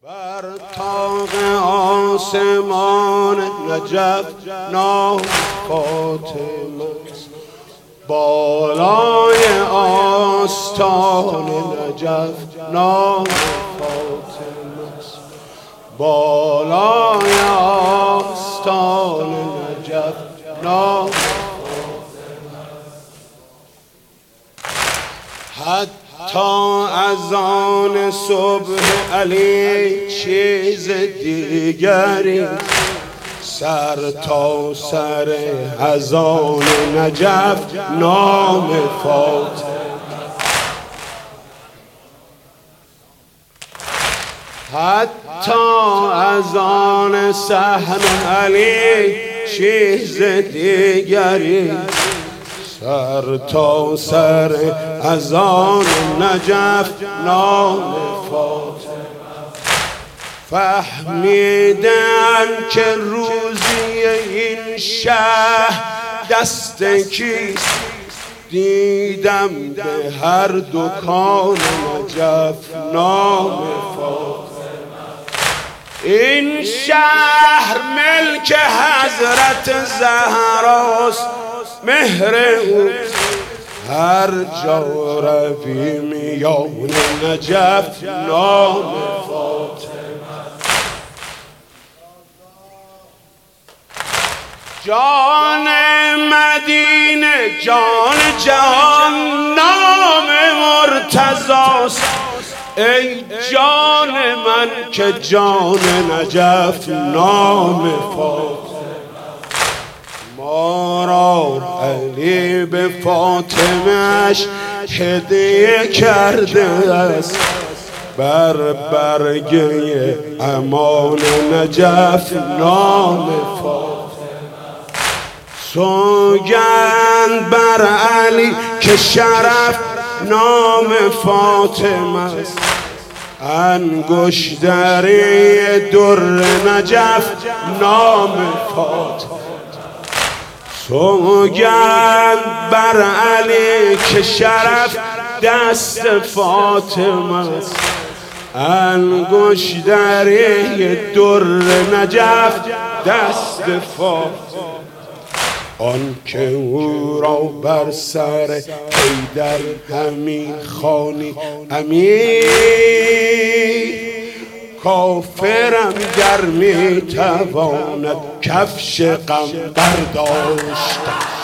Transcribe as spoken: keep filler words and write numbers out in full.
بر طاق آسمان نجف نام فاطمه است، بالای آستان نجف نام فاطمه است، بالای آستان نجف نام حتی از آن صبح علی چیز دیگری سر تا سر از آن نجف نام فاطمه. حتی از آن صحن علی چیز دیگری سر تا سر از آن نجف نام فاطمه. فهمیدن که روزی این شهر دست کیست، دیدم به هر دکان نجف نام فاطمه. این شهر ملک حضرت زهراست، مهر اوست هر جا روی میان نجف نام فاطمه. جان مدینه جان جهان نام مرتضاست، ای جان من که جان نجف نام فاطمه. ما را علی به فاطمه‌اش هدیه کرده است، بر برگه امان نجف نام فاطمه. سوگند بر علی که شرف نام فاطمه است، انگشتری در نجف نام فاطمه. سوگند بر علی که شرف دست فاطمه است، انگشتری در نجف دست فاطمه. آن که او را بر سر حیدر همی خوانی امیر، کافرم گر می تواند کفش غم برداشت.